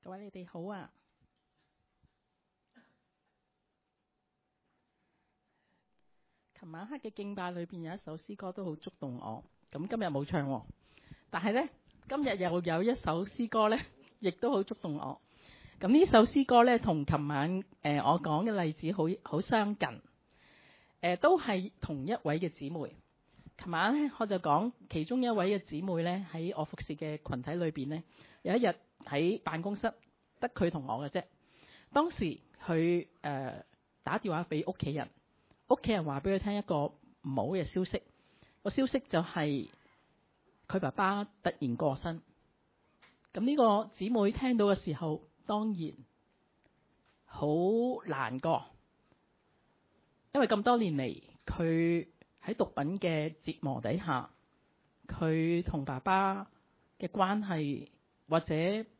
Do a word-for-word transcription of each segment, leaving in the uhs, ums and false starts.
各位你哋好啊！琴晚黑嘅敬拜裏邊有一首詩歌都好觸動我，咁今日冇唱喎，但係呢，今日又有一首詩歌呢，亦都好觸動我。咁呢首詩歌呢，同琴晚誒、呃、我講嘅例子好好相近，誒、呃、都係同一位嘅姊妹。琴晚呢，我就講其中一位嘅姊妹呢，喺我服侍嘅群體裏邊呢，有一日喺辦公室得佢同我嘅啫。當時佢誒、呃、打電話俾屋企人，屋企人話俾佢聽一個唔好嘅消息。個消息就係佢爸爸突然過身。咁呢個姊妹聽到嘅時候，當然好難過，因為咁多年嚟佢喺毒品嘅折磨底下，佢同爸爸嘅關係或者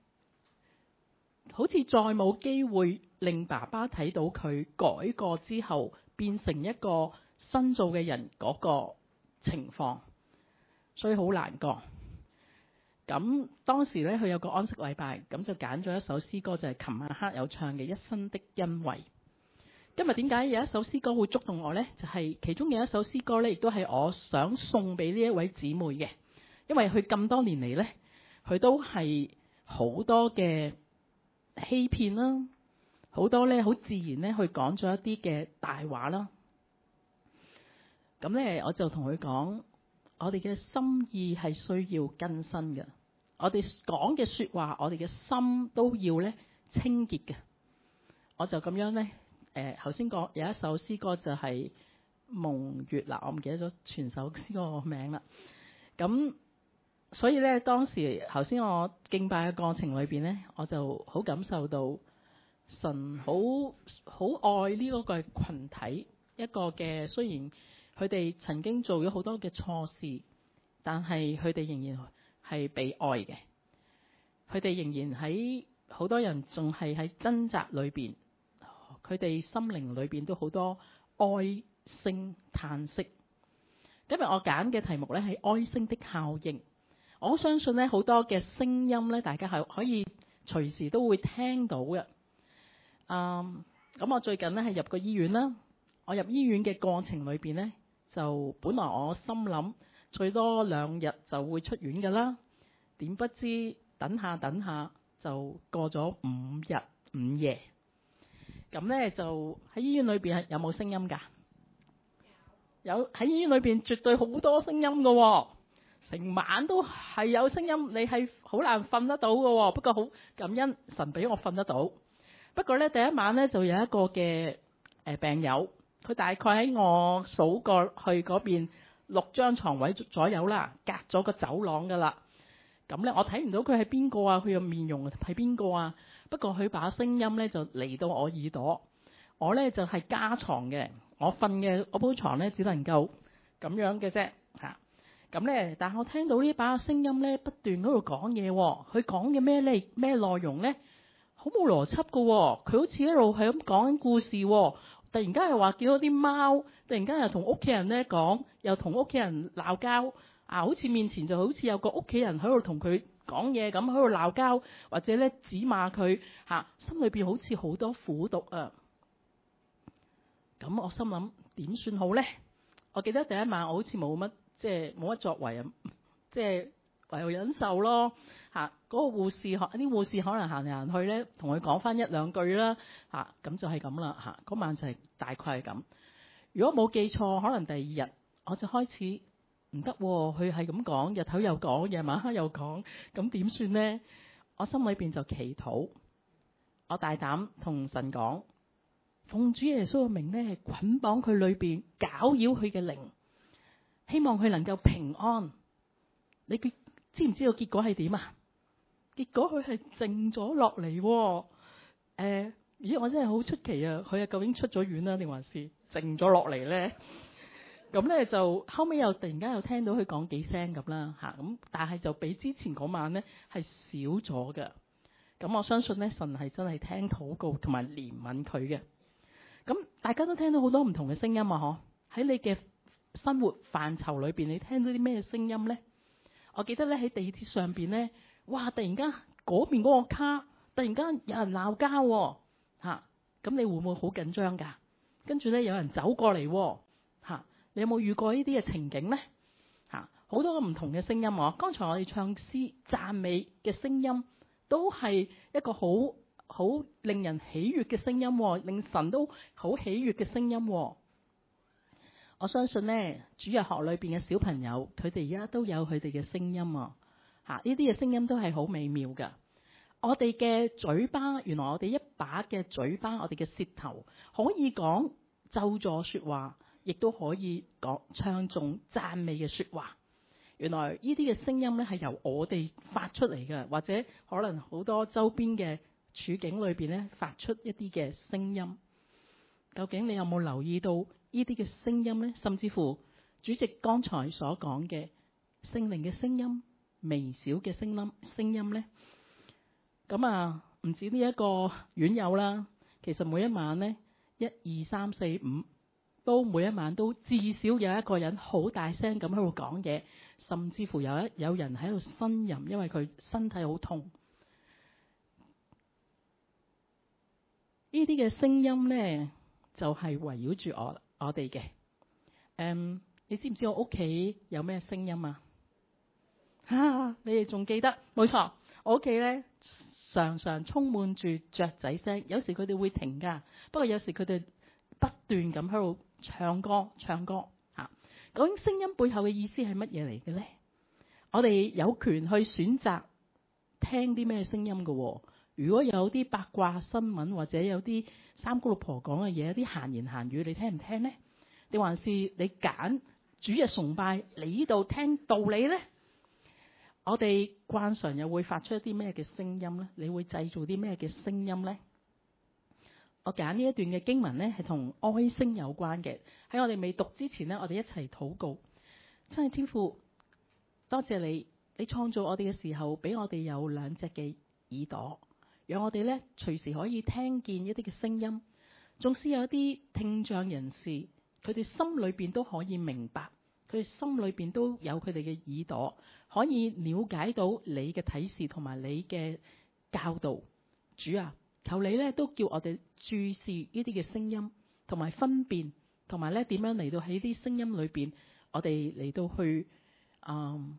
好似再冇機會令爸爸睇到佢改過之後變成一個新造嘅人嗰個情況，所以好難過。咁當時咧，佢有個安息禮拜，咁就揀咗一首詩歌，就係琴晚黑有唱嘅《一生的恩惠》。今日點解有一首詩歌會觸動我呢？就係、是、其中有一首詩歌咧，亦都係我想送俾呢一位姊妹嘅，因為佢咁多年嚟咧，佢都係好多嘅欺騙啦，好多咧好自然咧去講咗一啲嘅大話啦。咁咧，我就同佢講，我哋嘅心意係需要更新嘅，我哋講嘅說話，我哋嘅心都要咧清潔嘅。我就咁樣咧。誒頭先講有一首詩歌就係、是、蒙月啦，我唔記得咗全首詩歌個名啦。咁所以咧，當時頭先我敬拜嘅過程裏邊咧，我就好感受到神好好愛呢個嘅羣體，一個嘅雖然佢哋曾經做咗好多嘅錯事，但係佢哋仍然係被愛嘅。佢哋仍然喺好多人仲係喺掙扎裏邊。佢哋心靈裏邊都好多哀聲嘆息。今日我揀嘅題目咧係哀聲的效應。我相信咧好多嘅聲音咧，大家係可以隨時都會聽到嘅。嗯，咁我最近咧係入過醫院啦。我入醫院嘅過程裏邊咧，就本來我心諗最多兩日就會出院㗎啦。點不知等下等下就過咗五日五夜。咁咧就喺醫院裏邊係有冇聲音㗎？有，喺醫院裏邊絕對好多聲音㗎喎，成晚都係有聲音，你係好難瞓得到㗎喎。不過好感恩神俾我瞓得到。不過咧第一晚咧就有一個嘅誒病友，佢大概喺我數過去嗰邊六張床位左右啦，隔咗個走廊㗎啦。咁咧我睇唔到佢係邊個啊，佢嘅面容係邊個啊？不過佢把聲音咧就嚟到我耳朵，我咧就係、是、加床嘅，我瞓嘅嗰鋪床咧只能夠咁樣嘅啫嚇。咁、啊、咧，但係我聽到呢把聲音咧不斷喺度講嘢，佢講嘅咩咧咩內容咧，好冇邏輯㗎，佢好似一路係咁講緊故事，突然間又話見到啲貓，突然間又同屋企人咧講，又同屋企人鬧交啊，好似面前就好似有個屋企人喺度同佢講嘢咁，喺度鬧交，或者咧指罵佢嚇、啊，心裏邊好似好多苦毒啊！咁我心諗點算好咧？我記得第一晚我好似冇乜即係冇乜作為啊，即係唯有忍受咯嚇。嗰、那個護士學啲護士可能行嚟行去咧，同佢講翻一兩句啦嚇，咁、啊、就係咁啦嚇。嗰、啊、晚就係大概係咁。如果冇記錯，可能第二日我就開始。唔得，佢係咁講，日頭又講，夜晚黑又講，咁點算呢？我心裏邊就祈禱，我大膽同神講，奉主耶穌嘅名咧，係捆綁佢裏邊，攪擾佢嘅靈，希望佢能夠平安。你知唔知道結果係點啊？結果佢係靜咗落嚟。誒、呃，咦，我真係好出奇啊！佢係究竟出咗院啦，定還是靜咗落嚟咧？咁咧就後尾又突然間又聽到佢講幾聲咁啦嚇，咁但係就比之前嗰晚咧係少咗嘅。咁我相信咧神係真係聽禱告同埋憐憫佢嘅。咁大家都聽到好多唔同嘅聲音啊！嗬，喺你嘅生活範疇裏邊，你聽到啲咩聲音咧？我記得咧喺地鐵上邊咧，哇！突然間嗰邊嗰個卡突然間有人鬧交喎，嚇，咁你會唔會好緊張㗎？跟住咧有人走過嚟喎，嚇，你有冇遇過呢啲嘅情景咧？嚇，好多個唔同嘅聲音喎。剛才我哋唱詩讚美嘅聲音，都係一個好好令人喜悅嘅聲音，令神都好喜悅嘅聲音。我相信咧，主日學裏邊嘅小朋友，佢哋而家都有佢哋嘅聲音啊！嚇，呢啲嘅聲音都係好美妙㗎。我哋嘅嘴巴，原來我哋一把嘅嘴巴，我哋嘅舌頭可以講咒詛説話，亦都可以講唱頌讚美嘅説話。原來呢啲嘅聲音咧係由我哋發出嚟嘅，或者可能好多周邊嘅處境裏邊咧發出一啲嘅聲音。究竟你有冇留意到呢啲嘅聲音呢？甚至乎主席剛才所講嘅聖靈嘅聲音、微小嘅聲音聲音呢？咁啊，唔止呢一個院友啦，其實每一晚呢，一二三四五都每一晚都至少有一個人好大聲咁喺度講嘢，甚至乎有一有人喺度呻吟，因為佢身體好痛。呢啲嘅聲音呢，就係圍繞住我我哋嘅。誒，你知唔知我屋企有咩聲音啊？啊，你哋仲記得？冇錯，我屋企咧常常充滿住雀仔聲，有時佢哋會停㗎，不過有時佢哋不斷咁喺度唱歌唱歌嚇。究竟聲音背後嘅意思係乜嘢嚟嘅咧？我哋有權去選擇聽啲咩聲音嘅喎。如果有啲八卦新聞或者有啲三姑六婆講嘅嘢，啲閒言閒語，你聽唔聽呢？定還是你揀主日崇拜嚟呢度聽道理呢？我哋慣常又會發出一啲咩嘅聲音呢？你會製造啲咩嘅聲音呢？我揀呢一段嘅經文呢，係同哀聲有關嘅。喺我哋未讀之前呢，我哋一齊禱告。真係天父，多謝你，你創造我哋嘅時候，俾我哋有兩隻嘅耳朵，讓我哋咧隨時可以聽見一啲嘅聲音。縱使有一啲聽障人士，佢哋心裏邊都可以明白，佢哋心裏邊都有佢哋嘅耳朵，可以了解到你嘅啟示同埋你嘅教導。主啊，求你咧都叫我哋注視呢啲嘅聲音，同埋分辨，同埋咧點樣嚟到喺啲聲音裏邊，我哋嚟到去，嗯，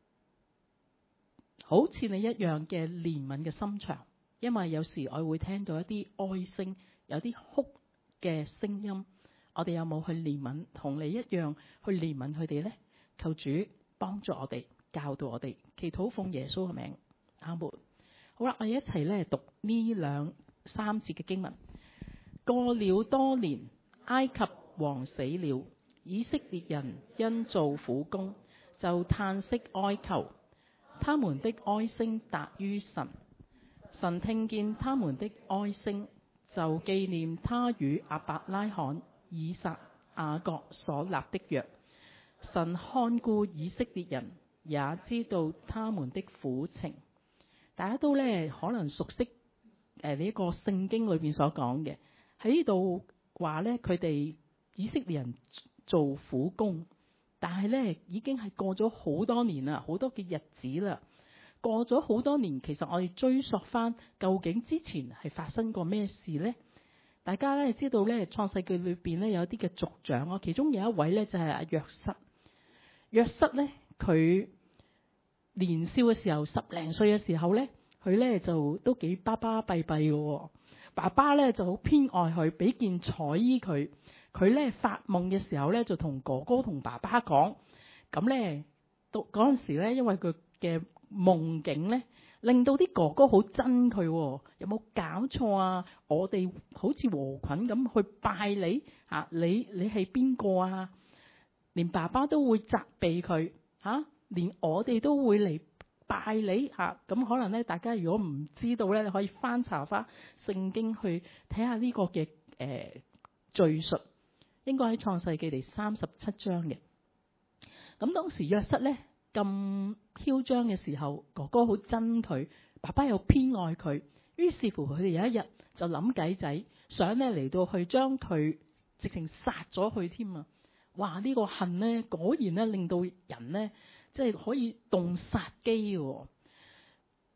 好似你一樣嘅憐憫嘅心腸。因為有時我會聽到一啲哀聲，有啲哭嘅聲音，我哋有冇去憐憫，同你一樣去憐憫佢哋呢？求主幫助我哋，教導我哋，祈禱奉耶穌嘅名，阿門。好啦，我哋一齊咧讀呢兩三節嘅經文。過了多年，埃及王死了，以色列人因做苦工，就嘆息哀求，他們的哀聲達於神。神聽見他們的哀聲，就紀念他與亞伯拉罕、以撒、雅各所立的約。神看顧以色列人，也知道他們的苦情。大家都咧可能熟悉誒呢一個聖經裏邊所講嘅，喺呢度話咧佢哋以色列人做苦工，但係咧已經係過咗好多年啦，好多嘅日子啦。過咗好多年，其實我哋追溯翻，究竟之前係發生過咩事呢？大家咧知道咧，創世記裏邊咧有一啲嘅族長啊，其中有一位咧就係阿約瑟。約瑟咧，佢年少嘅時候，十零歲嘅時候咧，佢咧就都幾巴巴閉閉嘅。爸爸咧就好偏愛佢，俾件彩衣佢。佢咧發夢嘅時候咧，就同哥哥同爸爸講。咁咧到嗰陣時咧，因為佢嘅夢境咧，令到啲哥哥好憎佢，有冇搞錯啊？我哋好似禾捆咁去拜你嚇，你你係邊個啊？連爸爸都會責備佢嚇，連我哋都會嚟拜你嚇。咁可能咧，大家如果唔知道咧，你可以翻查翻聖經去睇下呢個嘅誒敘述，應該喺創世記第三十七章嘅。咁當時約瑟咧咁囂張嘅時候，哥哥好憎佢，爸爸又偏愛佢，於是乎佢哋有一日就諗計仔，想咧嚟到去將佢直情殺咗佢添啊！哇！呢個恨咧，果然咧令到人咧即係可以動殺機嘅。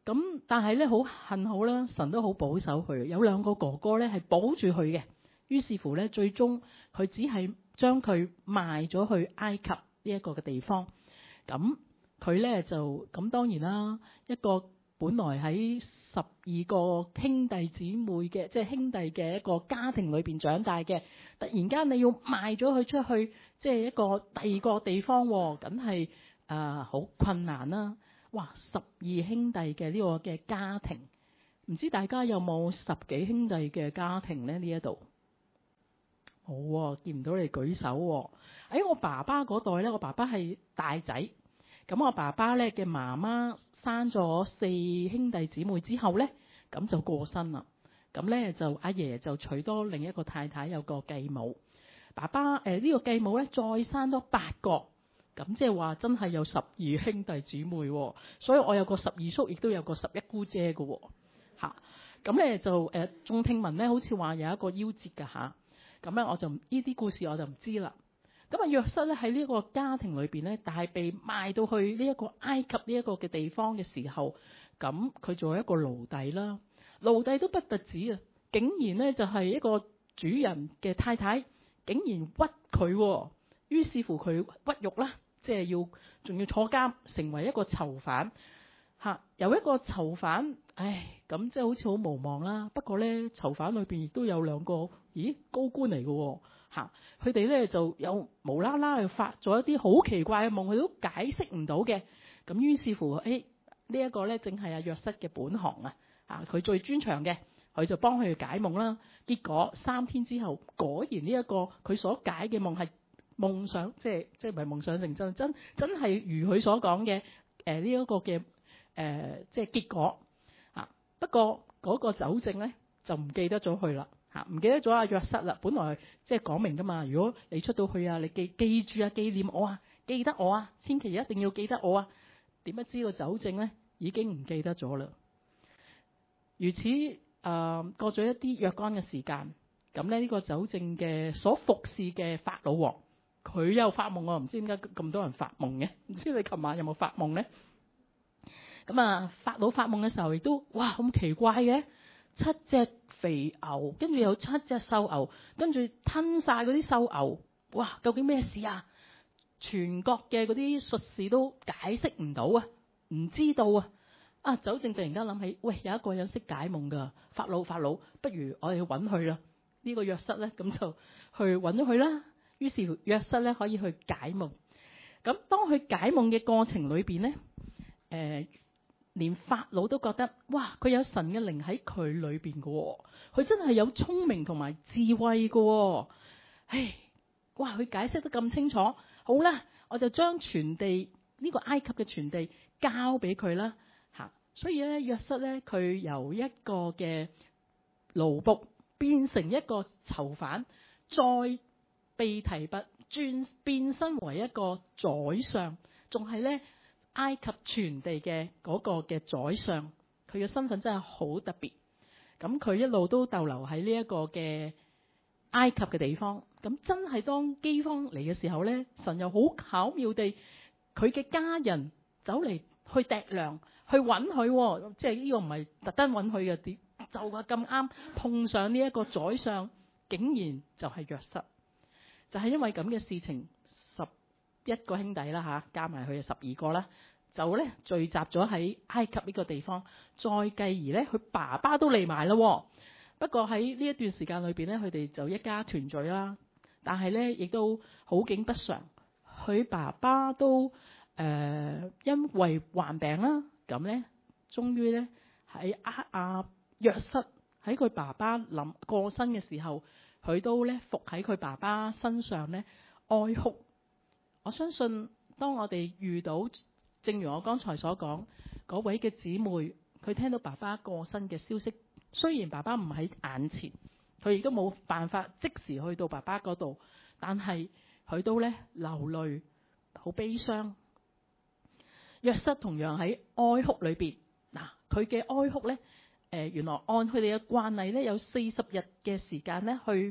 咁但係咧好幸好啦，神都好保守佢，有兩個哥哥咧係保住佢嘅。於是乎咧，最終佢只係將佢賣咗去埃及呢一個嘅地方。咁佢咧就咁當然啦，一個本來喺十二個兄弟姊妹嘅，即係兄弟嘅一個家庭裏邊長大嘅，突然間你要賣咗佢出去，即係一個第二個地方，梗係啊好困難啦！哇，十二兄弟嘅呢個嘅家庭，唔知大家有冇十幾兄弟嘅家庭咧？呢一度冇啊，見唔到你舉手喎。喺我爸爸嗰代咧，我爸爸係大仔，咁我爸爸咧嘅媽媽生咗四兄弟姊妹之後咧，咁就過身啦。咁咧就阿爺就娶多另一個太太，有個繼母。爸爸誒、呃這個、呢個繼母咧再生多八個，咁即係話真係有十二兄弟姊妹，所以我有個十二叔，亦都有個十一姑姐嘅嚇。咁咧就誒仲、呃、聽聞咧，好似話有一個夭折嘅嚇。咁咧我就呢啲故事我就唔知啦。咁啊約瑟咧喺呢個家庭裏邊咧，但係被賣到去呢一個埃及呢一個嘅地方嘅時候，咁佢做一個奴隸啦。奴隸都不特止啊，竟然咧就係一個主人嘅太太，竟然屈佢，於是乎佢屈辱啦，即係要仲要坐監，成為一個囚犯嚇。由一個囚犯，唉，咁即係好似好無望啦。不過咧，囚犯裏邊亦都有兩個，咦，高官嚟嘅嚇。佢哋咧就有無啦啦去發咗一啲好奇怪嘅夢，佢都解釋唔到嘅。咁於是乎，誒呢一個咧正係阿約瑟嘅本行啊。啊，佢最專長嘅，佢就幫佢解夢啦。結果三天之後，果然呢一個佢所解嘅夢係夢想，即係即係唔係夢想成真，真真係如佢所講嘅誒呢一個嘅誒、呃、即係結果啊。不過嗰個酒政咧就唔記得咗佢啦嚇，唔記得咗阿約瑟啦。本來即係講明噶嘛，如果你出到去啊，你記記住啊，紀念我啊，記得我啊，千祈一定要記得我啊。點不知個酒政咧已經唔記得咗啦。如此誒、呃、過咗一啲若干嘅時間，咁咧呢個酒政嘅所服侍嘅法老王，佢又發夢。我唔知點解咁多人發夢嘅，唔知你琴晚有冇發夢咧？咁啊，法老發夢嘅時候亦都哇咁奇怪嘅，七隻肥牛，跟住有七隻瘦牛，跟住吞晒嗰啲瘦牛，哇！究竟咩事啊？全國嘅嗰啲術士都解釋唔到啊，唔知道啊。啊！酒政突然間諗起，喂，有一個人識解夢㗎，法老法老，不如我哋去揾佢啦。呢個約瑟咧，咁就去揾咗佢啦。於是約瑟咧可以去解夢。咁當佢解夢嘅過程裏邊咧，誒、呃，連法老都覺得，哇！佢有神嘅靈喺佢裏邊嘅，佢真係有聰明同埋智慧嘅。唉，哇！佢解釋得咁清楚，好啦，我就將全地呢、這個埃及嘅全地交俾佢啦。所以咧，約瑟咧，佢由一個嘅奴僕變成一個囚犯，再被提拔轉變身為一個宰相，仲係咧埃及全地嘅嗰個嘅宰相。佢嘅身份真係好特別。咁佢一路都逗留喺呢一個嘅埃及嘅地方。咁真係當饑荒嚟嘅時候咧，神又好巧妙地，佢嘅家人走嚟去糴糧。去揾佢，即係呢個唔係特登揾佢嘅，點就話咁啱碰上呢一個宰相，竟然就係約瑟，就係、是、因為咁嘅事情，十一個兄弟啦嚇，加埋佢十二個啦，就咧聚集咗喺埃及呢個地方，再繼而咧佢爸爸都嚟埋啦。不過喺呢一段時間裏邊咧，佢哋就一家團聚啦，但係咧亦都好景不常，佢爸爸都誒、呃、因為患病啦。咁咧，終於咧喺阿阿約瑟喺佢爸爸臨過身嘅時候，佢都咧伏喺佢爸爸身上咧哀哭。我相信當我哋遇到，正如我剛才所講嗰位嘅姊妹，佢聽到爸爸過身嘅消息，雖然爸爸唔喺眼前，佢亦都冇辦法即時去到爸爸嗰度，但係佢都咧流淚，好悲傷。約瑟同樣喺哀哭裏邊，嗱佢嘅哀哭咧，誒、呃、原來按佢哋嘅慣例咧，有四十日嘅時間咧去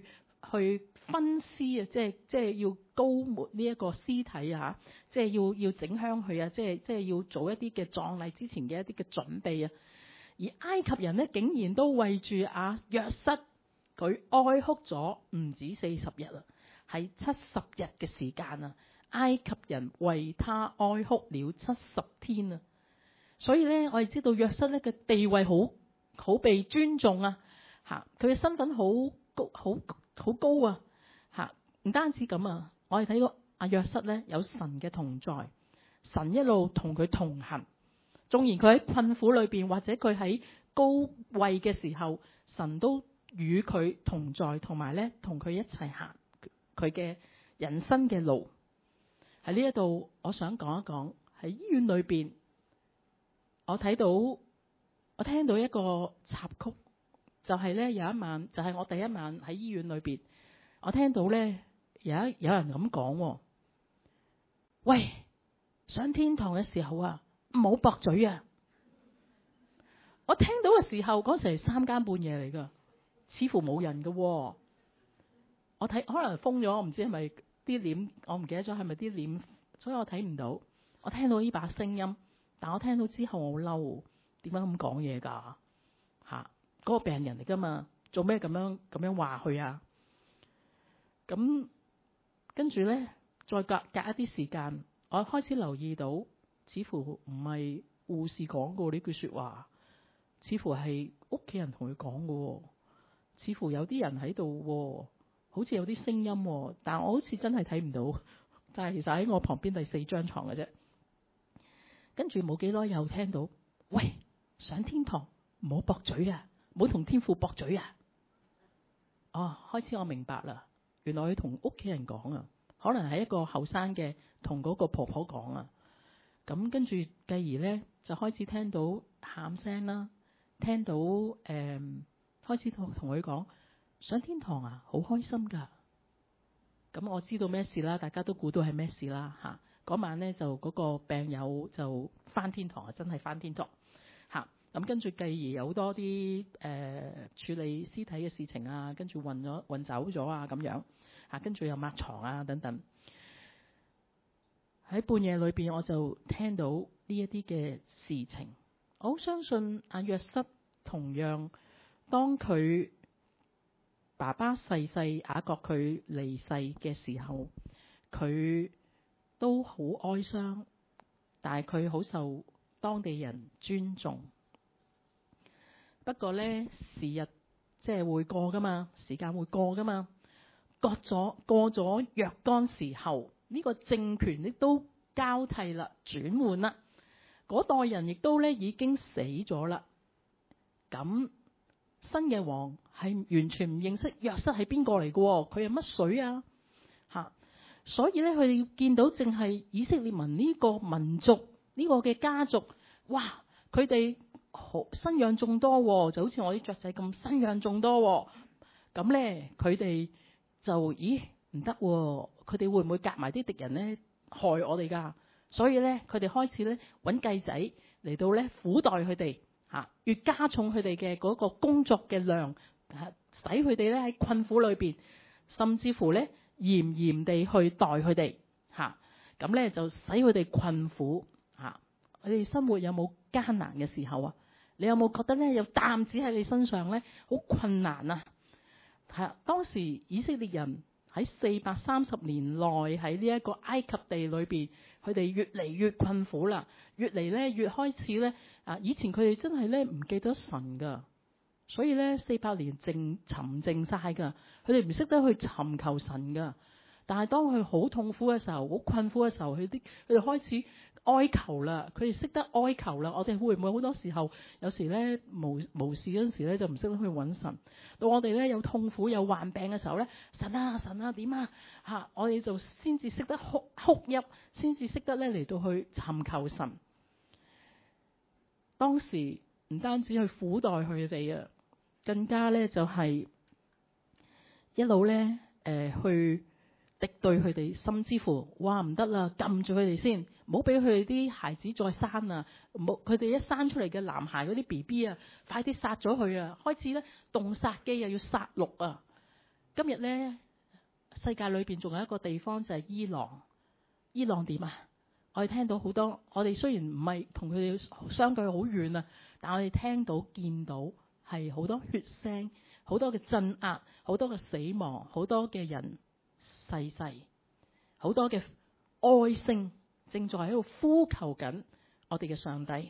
去分屍啊，即係即係要膏抹呢一個屍體啊，即係要要整香佢啊，即係即係要做一啲嘅葬禮之前嘅一啲嘅準備啊。而埃及人咧，竟然都為住阿約瑟佢哀哭咗唔止四十日啊，係七十日嘅時間啊！埃及人為他哀哭了七十天啊！所以咧，我哋知道約瑟咧嘅地位好好被尊重啊！吓，佢嘅身份好高，好好高啊！吓，唔單止咁啊，我哋睇到阿約瑟咧有神嘅同在，神一路同佢同行。縱然佢喺困苦裏邊，或者佢喺高位嘅時候，神都與佢同在，同埋咧同佢一齊行佢嘅人生嘅路。喺呢一度，我想講一講喺醫院裏邊，我睇到我聽到一個插曲，就係咧有一晚，就係我第一晚喺醫院裏邊，我聽到咧有一有人咁講：喂，上天堂嘅時候啊！唔好駁嘴啊！我聽到嘅時候，嗰時係三更半夜嚟噶，似乎冇人噶。我睇可能封咗，我唔知係咪啲簾，我唔記得咗係咪啲簾，所以我睇唔到。我聽到呢把聲音，但我聽到之後我好嬲，點解咁講嘢噶？吓、啊，嗰、嗰個病人嚟噶嘛，做咩咁樣咁樣話佢啊？咁跟住咧，再隔隔一啲時間，我開始留意到。似乎唔係護士講過呢句說話，似乎係屋企人同佢講嘅，似乎有啲人喺度，好似有啲聲音，但我好似真係睇唔到。但係其實喺我旁邊第四張床嘅啫。跟住冇幾耐又聽到，喂，上天堂唔好駁嘴啊，唔好同天父駁嘴啊。哦，開始我明白啦，原來佢同屋企人講啊，可能係一個後生嘅同嗰個婆婆講啊。咁跟住繼而咧，就開始聽到喊聲啦，聽到誒、嗯、開始同同佢講上天堂啊，好開心噶。咁我知道咩事啦，大家都估到係咩事啦嚇。嗰晚咧就嗰個病友就返天堂啊，真係返天堂嚇。咁跟住繼而有多啲誒、呃、處理屍體嘅事情啊，跟住運咗運走咗啊咁樣嚇，跟住又抹床啊等等。喺半夜裏邊，我就聽到呢一啲嘅事情。我好相信阿約瑟同樣，當佢爸爸逝世，雅各佢離世嘅時候，佢都好哀傷，但係佢好受當地人尊重。不過咧，時日即係會過噶嘛，時間會過噶嘛。過咗過咗若干時候，呢個政權亦都交替啦，轉換啦。嗰代人亦都咧已經死咗啦。咁新嘅王係完全唔認識約瑟係邊個嚟嘅？佢係乜水啊？吓，所以咧佢哋見到淨係以色列民呢個民族呢個嘅家族，哇！佢哋好生養眾多，就好似我啲雀仔咁生養眾多。咁咧佢哋就咦唔得，佢哋會唔會夾埋啲敵人咧害我哋噶？所以咧佢哋開始咧揾計仔嚟到咧苦待佢哋，吓，越加重佢哋嘅嗰個工作嘅量，使佢哋咧喺困苦裏邊，甚至乎咧嚴嚴地去待佢哋，吓，咁咧就使佢哋困苦，吓，佢哋生活有冇艱難嘅時候啊？你有冇覺得咧有擔子喺你身上咧好困難啊？係啊，當時以色列人喺四百三十年內喺呢一個埃及地裏邊，佢哋越嚟越困苦啦，越嚟咧越開始咧啊！以前佢哋真係咧唔記得神噶，所以咧四百年靜沉靜晒噶，佢哋唔識得去尋求神噶。但係當佢好痛苦嘅時候，好困苦嘅時候，佢啲佢哋開始哀求啦，佢哋識得哀求啦。我哋會唔會好多時候，有時咧無無事嗰陣時咧就唔識得去揾神。到我哋咧有痛苦有患病嘅時候咧，神啊神啊點啊吓，我哋就先至識得哭哭泣，先至識得咧嚟到去尋求神。當時唔單止去苦待佢哋啊，更加咧就係一路咧誒去敵對佢哋，甚至乎哇唔得啦，撳住佢哋先，唔好俾佢哋啲孩子再生啊！冇佢哋一生出嚟嘅男孩嗰啲 B B 啊，快啲殺咗佢啊！開始咧動殺機啊，要殺戮啊！ 今日咧，世界裏邊仲有一個地方就係伊朗。伊朗點啊？我哋聽到好多，我哋雖然唔係同佢哋相距好遠啊，但我哋聽到見到係好多血腥，好多嘅鎮壓，好多嘅死亡，好多嘅人逝世，好多嘅哀聲正在喺度呼求緊我哋嘅上帝。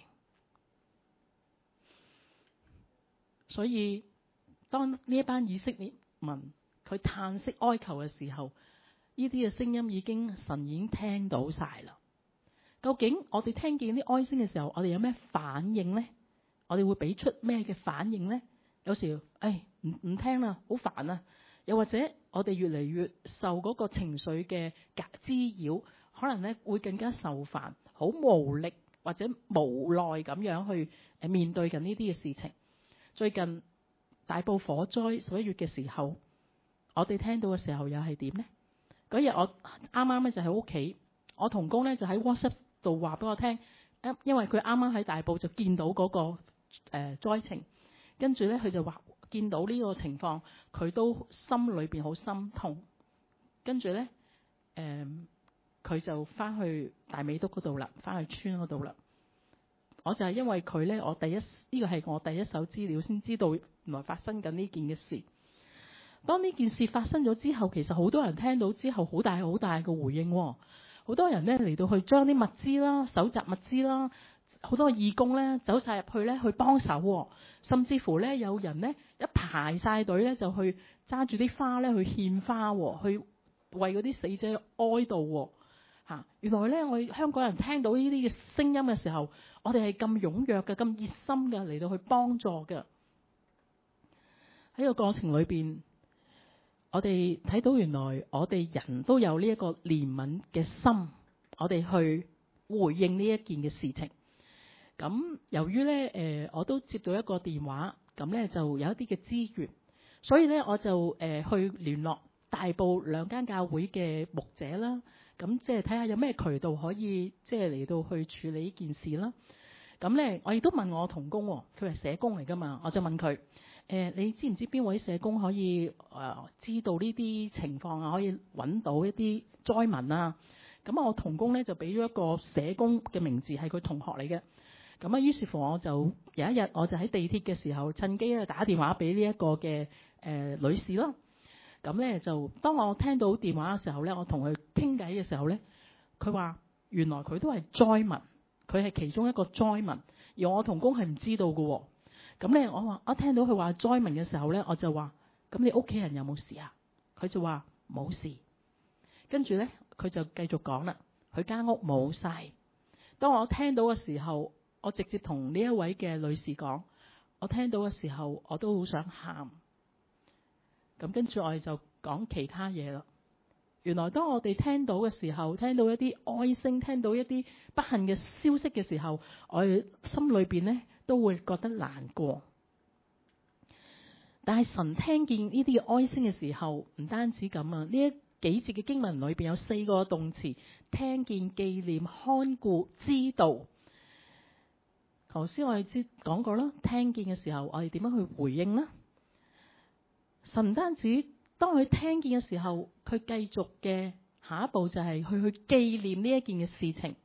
所以當呢一班以色列民佢嘆息哀求嘅時候，呢啲嘅聲音已經神已經聽到晒啦。究竟我哋聽見啲哀聲嘅時候，我哋有咩反應呢？我哋會俾出咩嘅反應呢？有時誒唔唔聽啦，好煩啊！又或者我哋越嚟越受嗰個情緒嘅滋擾，可能咧會更加受煩，好無力或者無奈咁樣去誒面對緊呢啲嘅事情。最近大埔火災十一月嘅時候，我哋聽到嘅時候又係點呢？嗰日我啱啱咧就喺屋企，我同工咧就喺 WhatsApp 度話俾我聽，因為佢啱啱喺大埔就見到嗰、那個誒、呃、災情，跟住咧佢就話見到呢個情況，佢都心裏邊好心痛。跟住咧誒，佢、呃、就翻去大美督嗰度啦，翻去村嗰度啦。我就係因為佢咧，我第一呢個係我第一手資料，先知道原來發生緊呢件嘅事。當呢件事發生咗之後，其實好多人聽到之後，好大好大嘅回應、哦。好多人咧嚟到去將啲物資啦、搜集物資啦，好多義工咧走晒入去咧去幫手、哦，甚至乎咧有人咧一排晒隊咧就去揸住啲花咧去獻花、哦，去為嗰啲死者哀悼、哦。嚇、啊！原來咧我哋香港人聽到呢啲嘅聲音嘅時候，我哋係咁踴躍嘅、咁熱心嘅嚟到去幫助嘅。喺個過程裏邊，我哋睇到原來我哋人都有呢一個憐憫嘅心，我哋去回應呢一件嘅事情。咁由於咧誒、呃，我都接到一個電話，咁咧就有一啲嘅資源，所以咧我就誒、呃、去聯絡大埔兩間教會嘅牧者啦。咁即係睇下有咩渠道可以即係嚟到去處理呢件事啦。咁咧我亦都問我同工，佢係社工嚟噶嘛，我就問佢。誒、呃，你知唔知邊位社工可以誒、呃、知道呢啲情況啊？可以揾到一啲災民啊？咁我同工咧就俾咗一個社工嘅名字，係佢同學嚟嘅。咁啊，於是乎我就有一日我就喺地鐵嘅時候，趁機咧打電話俾呢一個嘅誒、呃、女士咯。咁咧就當我聽到電話嘅時候咧，我同佢傾偈嘅時候咧，佢話原來佢都係災民，佢係其中一個災民，而我同工係唔知道嘅喎。咁咧，我話我聽到佢話災民嘅時候咧，我就話：咁你屋企人有冇事啊？佢就話冇事。跟住咧，佢就繼續講啦。佢間屋冇晒。當我聽到嘅時候，我直接同呢一位嘅女士講：我聽到嘅時候，我都好想喊。咁跟住我哋就講其他嘢啦。原來當我哋聽到嘅時候，聽到一啲哀聲，聽到一啲不幸嘅消息嘅時候，我哋心裏邊咧都會覺得難過。但係神聽見呢啲嘅哀聲嘅時候，唔單止咁啊！呢一幾節嘅經文裏邊有四個動詞：聽見、紀念、看顧、知道。頭先我哋知講過啦，聽見嘅時候，我哋點樣去回應呢？神唔單止當佢聽見嘅時候，佢繼續嘅下一步就係去去紀念呢一件嘅事情。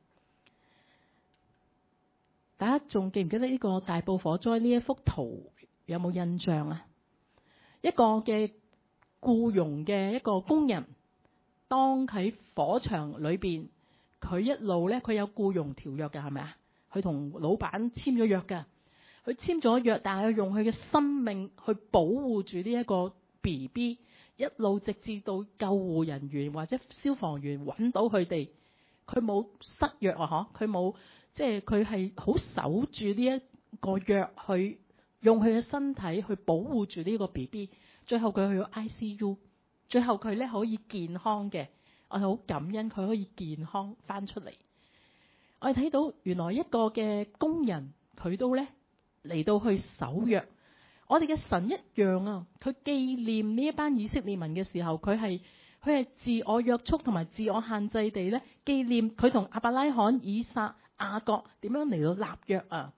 大家仲記唔記得呢個大埔火災呢一幅圖有冇印象啊？一個嘅僱傭嘅一個工人，當喺火場裏邊，佢一路咧佢有僱傭條約嘅，係咪啊？佢同老闆簽咗約嘅，佢簽咗約，但係佢用佢嘅生命去保護住呢一個 B B， 一路直至到救護人員或者消防員揾到佢哋，佢冇失約啊！嗬，佢冇即係佢係好守住呢一個約，去用佢嘅身體去保護住呢個 B B。最後佢去到 I C U， 最後佢咧可以健康嘅，我哋好感恩佢可以健康翻出嚟。我哋睇到原來一個嘅工人佢都咧嚟到去守約。我哋嘅神一樣啊！佢紀念呢一班以色列民嘅時候，佢係佢係自我約束同埋自我限制地咧紀念佢同亞伯拉罕、以撒、雅各點樣嚟到立約啊！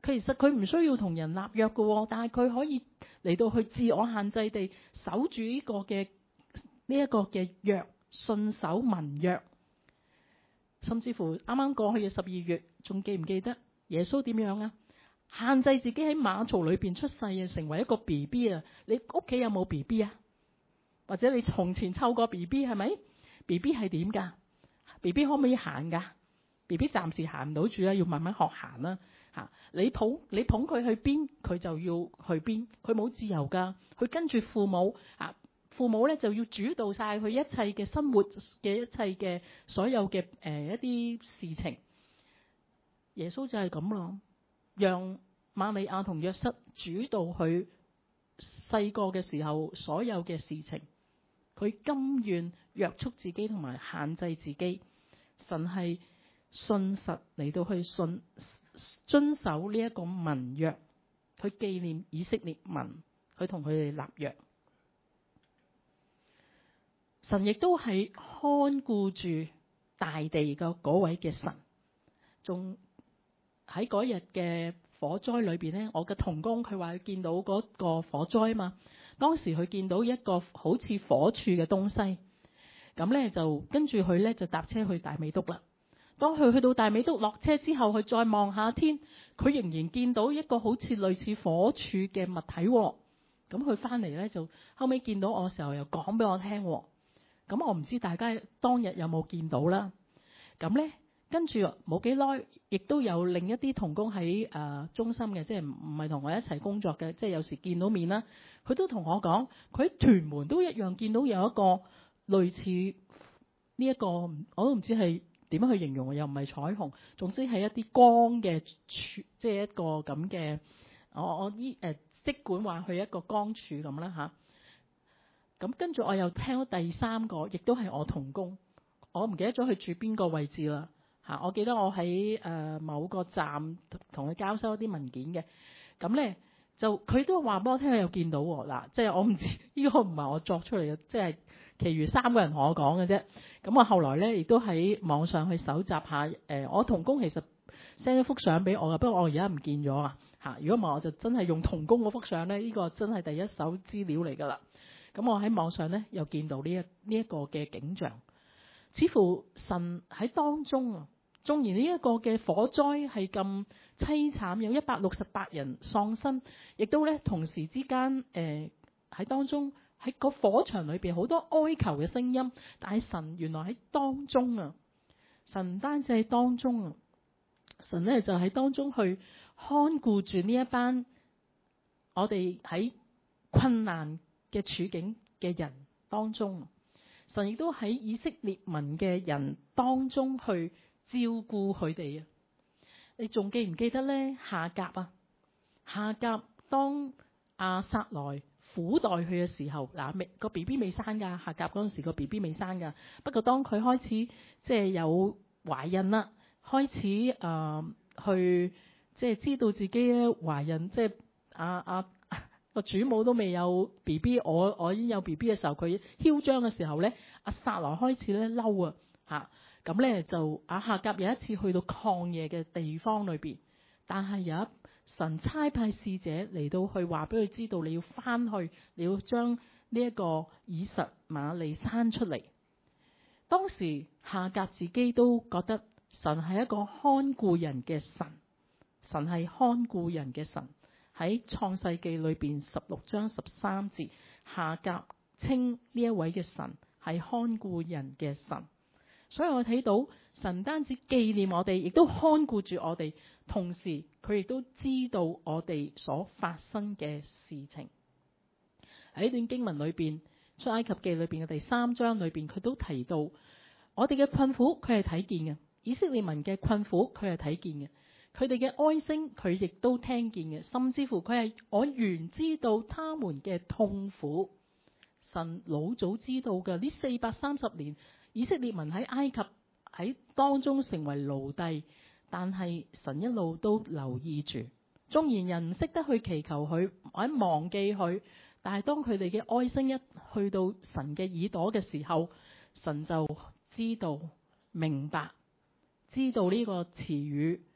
其實佢唔需要同人立約嘅，但係佢可以嚟到去自我限制地守住呢個嘅呢一個嘅約，信守盟約。甚至乎啱啱過去嘅十二月，仲記唔記得耶穌點樣啊？限制自己喺馬槽裏邊出世啊，成為一個 B B 啊！你屋企有冇 B B 啊？或者你從前湊過 B B 係咪 ？B B 係點噶 ？B B 可唔可以行噶 ？B B 暫時行唔到住啦，要慢慢學行啦。吓，你捧你捧佢去邊，佢就要去邊，佢冇自由噶，佢跟住父母啊，父母咧就要主導晒佢一切嘅生活嘅一切嘅所有嘅誒、呃、一啲事情。耶穌就係咁咯，讓瑪利亞同約瑟主導佢細個嘅時候所有嘅事情，佢甘願約束自己同埋限制自己。神係信實嚟到去信遵守呢一個盟約，去紀念以色列民，去同佢哋立約。神亦都係看顧住大地嘅嗰位嘅神。仲喺嗰日嘅火災裏邊呢，我嘅同工佢話佢見到嗰個火災嘛，當時佢見到一個好似火柱嘅東西，咁咧就跟住佢咧就搭車去大美督啦。當佢去到大美督落車之後，佢再望下天，佢仍然見到一個好似類似火柱嘅物體。咁佢翻嚟咧就後尾見到我嘅時候又講俾我聽。咁我唔知大家當日有冇見到啦。咁咧跟住冇幾耐，亦都有另一啲同工喺誒、呃、中心嘅，即係唔唔係同我一齊工作嘅，即係有時見到面啦。佢都同我講，佢喺屯門都一樣見到有一個類似呢一個，我都唔知係點樣去形容，又唔係彩虹，總之係一啲光嘅柱，即係一個咁嘅，我我依誒即管話佢一個光柱咁啦吓。咁跟住我又聽到第三個，亦都係我同工，我唔記得咗佢住邊個位置啦吓。我記得我喺誒、呃、某個站同佢交收一啲文件嘅，咁咧就佢都話俾我聽，佢有見到嗱，即係我唔知呢、這個唔係我作出嚟嘅，即係其餘三個人同我講嘅啫。咁我後來咧亦都喺網上去搜集下，誒、呃、我同工其實 send 咗幅相俾我嘅，不過我而家唔見咗啊吓。如果唔係我就真係用同工嗰幅相咧，呢、這個真係第一手資料嚟噶啦。咁我喺網上咧又見到呢一呢一個嘅景象，似乎神喺當中啊。縱然呢一個嘅火災係咁凄慘，有一百六十八人喪生，亦都咧同時之間誒喺當中喺個火場裏邊好多哀求嘅聲音，但係神原來喺當中啊，神唔單止喺當中啊，神咧就喺當中去看顧住呢一班我哋喺困難嘅處境嘅人當中，神亦都喺以色列民嘅人當中去照顧佢哋啊！你仲記唔記得咧？夏甲啊，夏甲當亞撒來苦待佢嘅時候，嗱未個 B B 未生噶，夏甲嗰陣時個 B B 未生噶。不過當佢開始即係有懷孕啦，開始誒、呃、去即係知道自己咧懷孕，即係阿阿個主母都未有 B B， 我我已經有 B B 嘅時候，佢囂張嘅時候咧，阿撒來開始咧嬲啊吓。咁咧就阿夏甲有一次去到曠野嘅地方裏邊，但係有一神差派使者嚟到去話俾佢知道，你要翻去，你要將呢一個以實瑪利生出嚟。當時夏甲自己都覺得神係一個看顧人嘅神，神係看顧人嘅神。喺創世記裏邊十六章十三節，夏甲稱呢一位嘅神係看顧人嘅神。所以我睇到神唔單止紀念我哋，亦都看顧住我哋，同時佢亦都知道我哋所發生嘅事情。喺呢段經文裏邊，出埃及記裏邊嘅第三章裏邊，佢都提到我哋嘅困苦，佢係睇見嘅；以色列民嘅困苦，佢係睇見嘅；佢哋嘅哀聲，佢亦都聽見嘅。甚至乎佢係我原知道他們嘅痛苦，神老早知道嘅。呢四百三十年。以色列民喺埃及喺當中成為奴隸，但係神一路都留意住。縱然人唔識得去祈求佢，或者忘記佢，但係當佢哋嘅哀聲一去到神嘅耳朵嘅時候，神就知道、明白，知道呢個詞語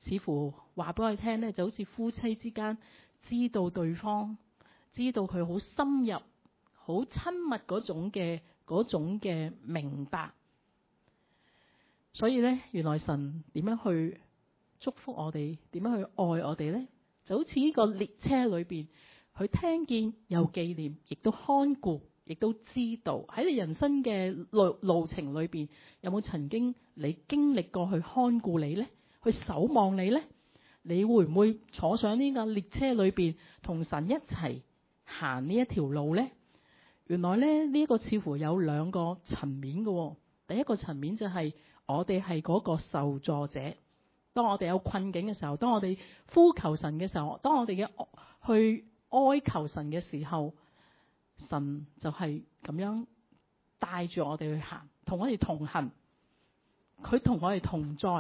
似乎話俾我哋聽咧，就好似夫妻之間知道對方，知道佢好深入、好親密嗰種嘅嗰種嘅明白。所以咧，原來神點樣去祝福我哋，點樣去愛我哋咧？就好似呢個列車裏邊，佢聽見又紀念，亦都看顧，亦都知道喺你人生嘅路路程裏邊，有冇曾經你經歷過去看顧你咧，去守望你咧？你會唔會坐上呢個列車裏邊，同神一齊行呢一條路咧？原來咧，呢個似乎有兩個層面嘅。第一個層面就係我哋係嗰個受助者。當我哋有困境嘅時候，當我哋呼求神嘅時候，當我哋嘅去哀求神嘅時候，神就係咁樣帶住我哋去行，同我哋同行，佢同我哋同在。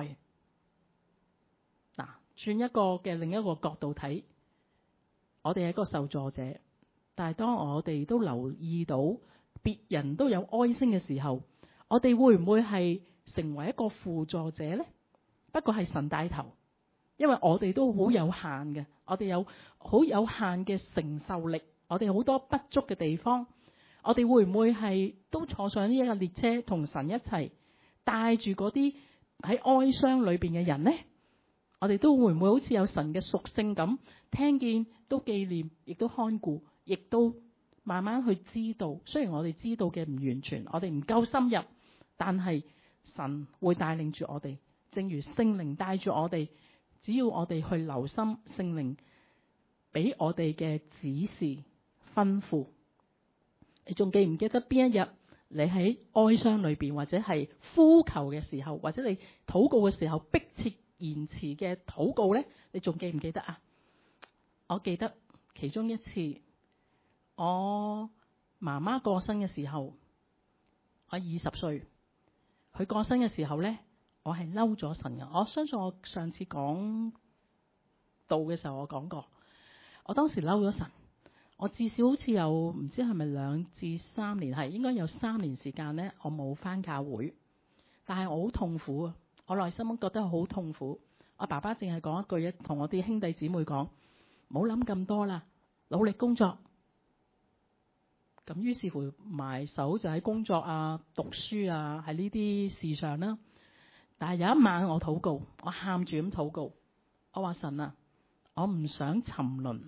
嗱，轉一個嘅另一個角度睇，我哋係一個受助者，但係當我哋都留意到別人都有哀聲嘅時候，我哋會唔會係成為一個輔助者咧？不過係神帶頭，因為我哋都好有限嘅，我哋有好有限嘅承受力，我哋好多不足嘅地方，我哋會唔會係都坐上呢一個列車，同神一齊帶住嗰啲喺哀傷裏邊嘅人呢？我哋都會唔會好似有神嘅屬性咁，聽見都紀念，亦都看顧，亦都慢慢去知道。雖然我哋知道嘅唔完全，我哋唔夠深入，但係神會帶領住我哋。正如聖靈帶住我哋，只要我哋去留心聖靈俾我哋嘅指示吩咐。你仲記唔記得邊一日你喺哀傷裏邊，或者係呼求嘅時候，或者你禱告嘅時候迫切延遲嘅禱告呢？你仲記唔記得啊？我記得其中一次，我媽媽過身嘅時候，我二十歲，佢過身嘅時候呢，我係嬲咗神嘅。我相信我上次講道嘅時候，我講過，我當時嬲咗神。我至少好似有唔知係咪兩至三年，係應該有三年時間呢，我冇返教會。但係我好痛苦啊！我內心覺得好痛苦。我爸爸淨係講一句，同我啲兄弟姊妹講：唔好諗咁多啦，努力工作。咁於是乎埋手就喺工作啊、讀書啊，喺呢啲事上啦。但係有一晚我禱告，我喊住咁禱告，我話神啊，我唔想沉淪。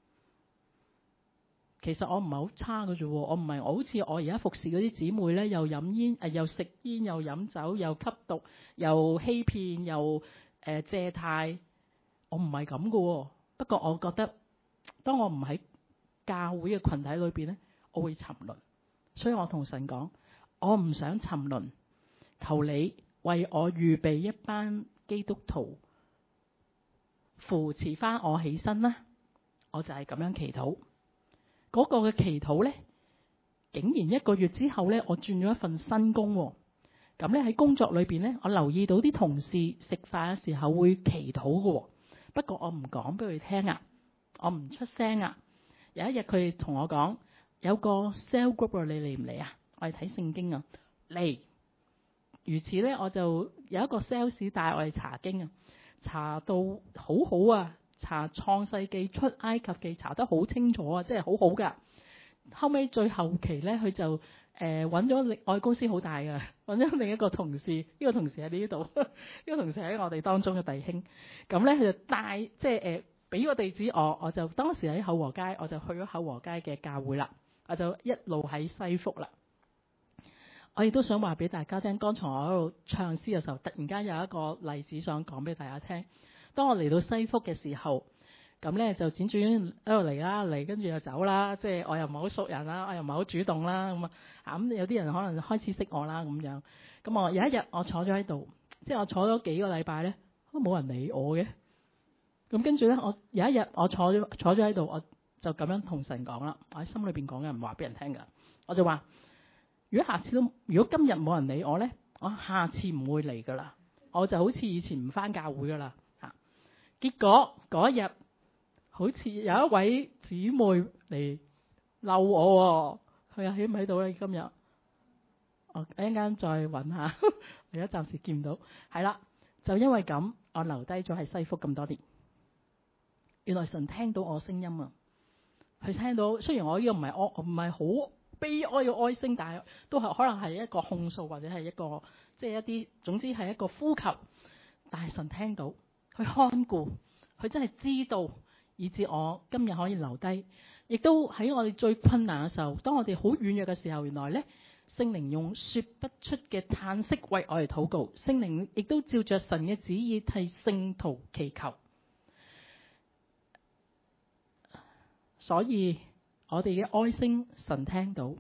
其實我唔係好差嘅啫，我唔係我好似我而家服侍嗰啲姊妹咧，又飲煙誒，又食煙，又飲酒，又吸毒，又欺騙，又誒、呃、借貸，我唔係咁嘅。不過我覺得，當我唔喺教會嘅群體裏邊咧，我會沉淪。所以我同神講，我唔想沉淪，求你為我預備一班基督徒，扶持翻我起身啦。我就係咁樣祈禱。嗰個嘅祈禱咧，竟然一個月之後咧，我轉咗一份新工。咁咧喺工作裏邊咧，我留意到啲同事食飯嘅時候會祈禱嘅。不過我唔講俾佢聽啊，我唔出聲啊。有一日佢哋同我講，有個 cell group 你嚟唔嚟啊？我係睇聖經啊，嚟。如此咧，我就有一個 sales 帶我哋查經啊，查到好好啊。查創世記、出埃及記查得好清楚啊，即係好好噶。後尾最後期咧，佢就誒揾咗另外公司好大噶，揾咗另一個同事。呢、這個同事喺呢度，呢個同事喺我哋當中嘅弟兄。咁咧佢就帶即係誒俾個地址我，我就當時喺厚和街，我就去咗厚和街嘅教會啦。我就一路喺西福啦。我亦都想話俾大家聽，剛才我喺度唱詩嘅時候，突然間有一個例子想講俾大家聽。當我嚟到西福嘅時候，咁咧就輾轉一路嚟啦，嚟跟住就走啦。即係我又唔係好熟人啦，我又唔係好主動啦。咁啊，咁有啲人可能開始識我啦咁樣。咁我有一日我坐咗喺度，即係我坐咗幾個禮拜咧，都冇人理我嘅。咁跟住咧，我有一日我坐咗坐咗喺度，我就咁樣同神講啦。我喺心裏邊講嘅，唔話俾人聽㗎。我就話：如果下次都，如果今日冇人理我咧，我下次唔會嚟㗎啦。我就好似以前唔返教會㗎啦。結果嗰日好似有一位姊妹嚟嬲我，佢喺唔喺度咧？今日我一陣間再揾下，而家暫時見唔到。係啦， 就因為咁，我留低咗喺西福咁多年。原來神聽到我聲音啊！佢聽到，雖然我呢個唔係哀，唔係好悲哀嘅哀聲，但係都係可能係一個控訴，或者係一個即係一啲，總之係一個呼求。但係神聽到，佢看顧，佢真係知道，以致我今日可以留低。亦都喺我哋最困難嘅時候，當我哋好軟弱嘅時候，原來咧聖靈用說不出嘅嘆息為我哋禱告，聖靈亦都照着神嘅旨意替聖徒祈求。所以我哋嘅哀聲神聽到，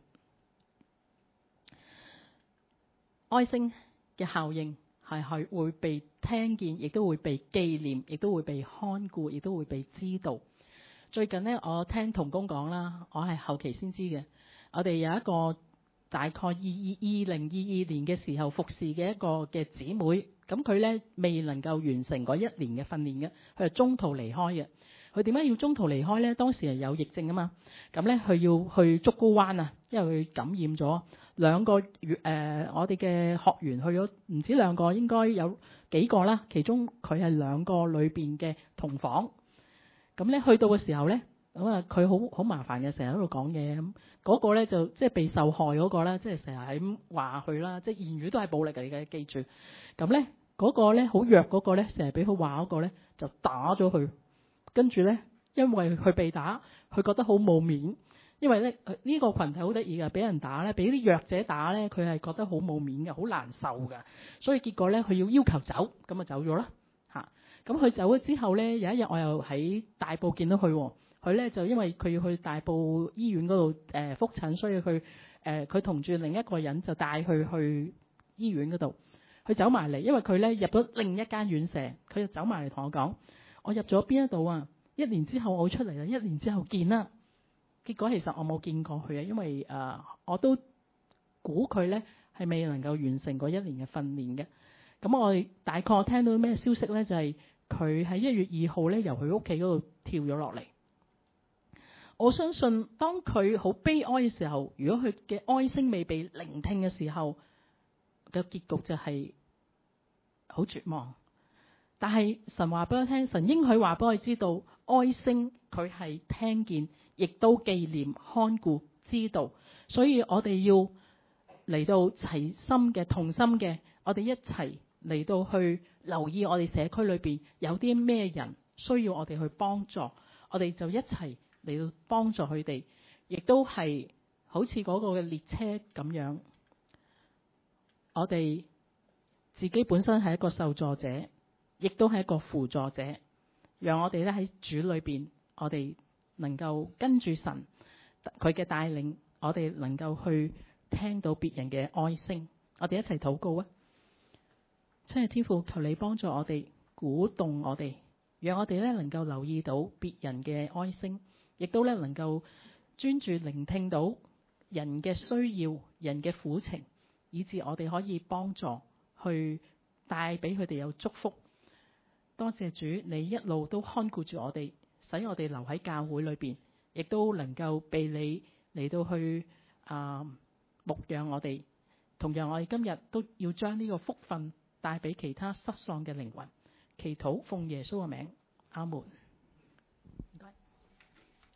哀聲嘅效應係係會被聽見，亦都會被紀念，亦都會被看顧，亦都會被知道。最近呢，我聽同工講啦，我係後期先知嘅。我哋有一個大概二二二零二二年嘅時候服侍嘅一個嘅姊妹，咁佢呢未能夠完成嗰一年嘅訓練嘅，佢係中途離開嘅。佢點解要中途離開呢？當時係有疫症啊嘛，咁呢，佢要去竹篙灣啊，因為佢感染咗兩個月誒、呃，我哋嘅學員去咗唔止兩個，應該有幾個啦。其中佢係兩個裏邊嘅同房。咁咧去到嘅時候咧，咁啊佢好好麻煩嘅，成日喺度講嘢咁。嗰個咧就即係被受害嗰個咧，即係成日係咁話佢啦，即係言語都係暴力嚟嘅，記住。咁咧嗰個咧好弱嗰個咧，成日俾佢話嗰個咧就打咗佢。跟住咧，因為佢被打，佢覺得好冇面。因為咧呢個群體好得意嘅，俾人打咧，俾啲弱者打咧，佢係覺得好冇面嘅，好難受嘅。所以結果咧，佢要要求走，咁啊走咗啦嚇。咁佢走咗之後咧，有一日我又喺大埔見到佢，佢咧就因為佢要去大埔醫院嗰度誒覆診，所以佢誒佢同住另一個人就帶佢去醫院嗰度。佢走埋嚟，因為佢咧入咗另一間院舍，佢就走埋嚟同我講：我入咗邊一度啊？一年之後我會出嚟啦，一年之後見啦。結果其實我冇見過佢啊，因為誒、呃、我都估佢咧係未能夠完成嗰一年嘅訓練嘅。咁我哋大概聽到咩消息咧？就係、是。佢喺一月二號咧，由佢屋企嗰度跳咗落嚟。我相信當佢好悲哀嘅時候，如果佢嘅哀聲未被聆聽嘅時候，嘅結局就係好絕望。但係神話俾我聽，神應許話俾我知道，哀聲佢係聽見，亦都紀念、看顧、知道。所以我哋要嚟到齊心嘅、同心嘅，我哋一齊嚟到去留意我哋社區裏邊有啲咩人需要我哋去幫助，我哋就一齊嚟到幫助佢哋，亦都係好似嗰個嘅列車咁樣，我哋自己本身係一個受助者，亦都係一個輔助者，讓我哋咧喺主裏邊，我哋能夠跟住神佢嘅帶領，我哋能夠去聽到別人嘅哀聲，我哋一齊禱告啊！親愛天父，求你幫助我哋，鼓動我哋，讓我哋咧能夠留意到別人嘅哀聲，亦都咧能夠專注聆聽到人嘅需要、人嘅苦情，以致我哋可以幫助去帶俾佢哋有祝福。多謝主，你一路都看顧住我哋，使我哋留喺教會裏邊，亦都能夠被你嚟到去啊、呃、牧養我哋。同樣，我哋今日都要將呢個福分帶俾其他失喪嘅靈魂，祈禱奉耶穌嘅名，阿門。